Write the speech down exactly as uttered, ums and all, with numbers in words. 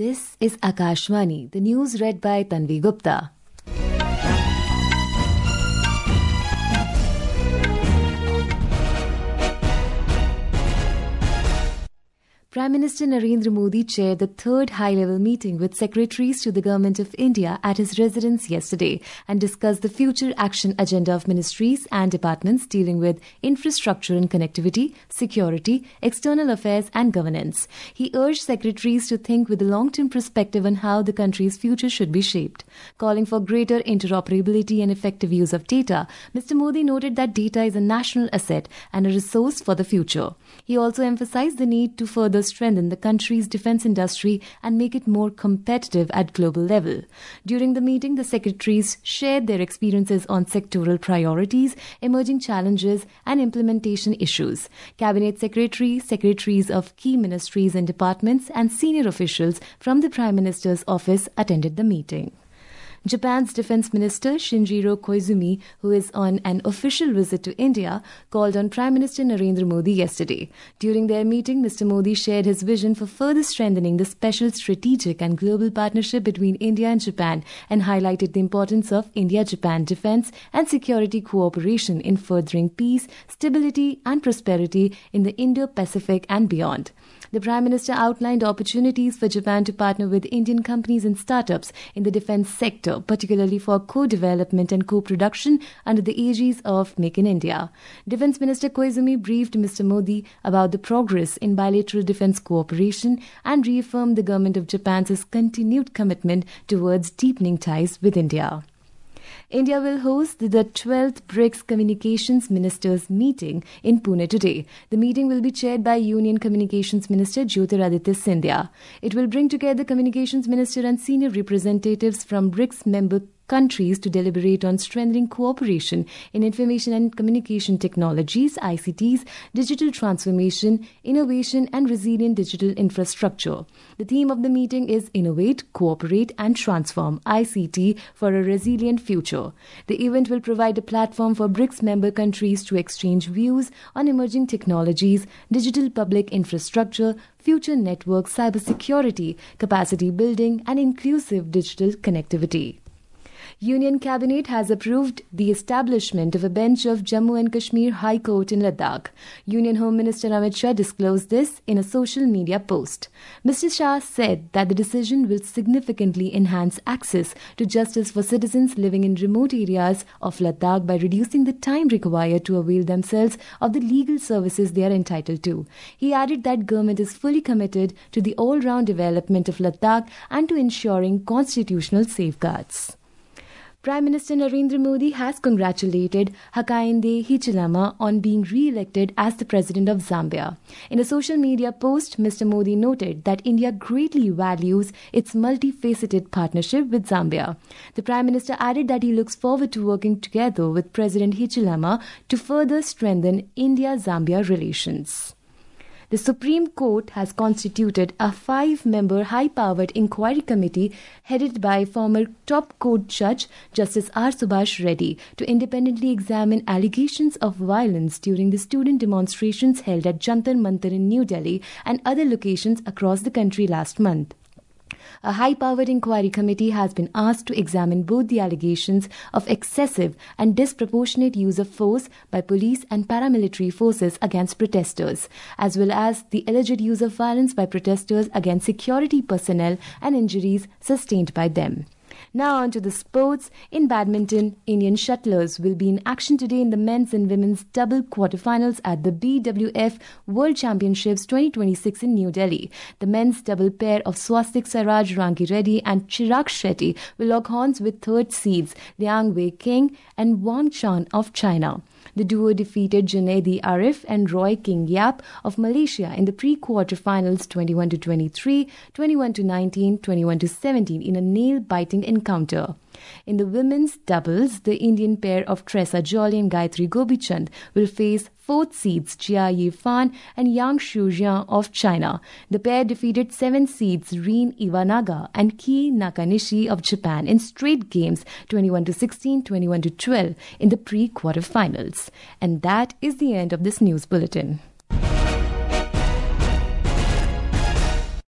This is Akashvani, the news read by Tanvi Gupta. Prime Minister Narendra Modi chaired the third high-level meeting with secretaries to the Government of India at his residence yesterday and discussed the future action agenda of ministries and departments dealing with infrastructure and connectivity, security, external affairs and governance. He urged secretaries to think with a long-term perspective on how the country's future should be shaped. Calling for greater interoperability and effective use of data, Mister Modi noted that data is a national asset and a resource for the future. He also emphasized the need to further strengthen the country's defense industry and make it more competitive at global level. During the meeting, the secretaries shared their experiences on sectoral priorities, emerging challenges, and implementation issues. Cabinet secretaries, secretaries of key ministries and departments, and senior officials from the Prime Minister's office attended the meeting. Japan's Defense Minister Shinjiro Koizumi, who is on an official visit to India, called on Prime Minister Narendra Modi yesterday. During their meeting, Mister Modi shared his vision for further strengthening the special strategic and global partnership between India and Japan and highlighted the importance of India-Japan defense and security cooperation in furthering peace, stability and prosperity in the Indo-Pacific and beyond. The Prime Minister outlined opportunities for Japan to partner with Indian companies and startups in the defense sector, particularly for co-development and co-production under the aegis of Make in India. Defense Minister Koizumi briefed Mister Modi about the progress in bilateral defense cooperation and reaffirmed the government of Japan's continued commitment towards deepening ties with India. India will host the twelfth BRICS Communications Ministers meeting in Pune today. The meeting will be chaired by Union Communications Minister Jyotiraditya Scindia. It will bring together Communications Minister and senior representatives from BRICS member countries to deliberate on strengthening cooperation in information and communication technologies, I C Ts, digital transformation, innovation and resilient digital infrastructure. The theme of the meeting is Innovate, Cooperate and Transform I C T for a Resilient Future. The event will provide a platform for BRICS member countries to exchange views on emerging technologies, digital public infrastructure, future networks, cybersecurity, capacity building and inclusive digital connectivity. Union Cabinet has approved the establishment of a bench of Jammu and Kashmir High Court in Ladakh. Union Home Minister Amit Shah disclosed this in a social media post. Mister Shah said that the decision will significantly enhance access to justice for citizens living in remote areas of Ladakh by reducing the time required to avail themselves of the legal services they are entitled to. He added that government is fully committed to the all-round development of Ladakh and to ensuring constitutional safeguards. Prime Minister Narendra Modi has congratulated Hakainde Hichilema on being re-elected as the President of Zambia. In a social media post, Mister Modi noted that India greatly values its multifaceted partnership with Zambia. The Prime Minister added that he looks forward to working together with President Hichilema to further strengthen India-Zambia relations. The Supreme Court has constituted a five-member high-powered inquiry committee headed by former top court judge Justice R. Subhash Reddy to independently examine allegations of violence during the student demonstrations held at Jantar Mantar in New Delhi and other locations across the country last month. A high-powered inquiry committee has been asked to examine both the allegations of excessive and disproportionate use of force by police and paramilitary forces against protesters, as well as the alleged use of violence by protesters against security personnel and injuries sustained by them. Now on to the sports. In badminton, Indian shuttlers will be in action today in the men's and women's double quarterfinals at the B W F World Championships twenty twenty-six in New Delhi. The men's double pair of Swastik Saraj Rangi Reddy and Chirag Shetty will lock horns with third seeds Liang Wei King and Wang Chan of China. The duo defeated Junaidi Arif and Roy King Yap of Malaysia in the pre-quarterfinals twenty-one to twenty-three, twenty-one to nineteen, twenty-one to seventeen in a nail-biting encounter. In the women's doubles, the Indian pair of Tressa Jolly and Gayatri Gopichand will face fourth seeds Jia Yifan and Yang Shujian of China. The pair defeated seventh seeds Rin Iwanaga and Ki Nakanishi of Japan in straight games twenty-one to sixteen, twenty-one to twelve in the pre-quarterfinals. And that is the end of this news bulletin.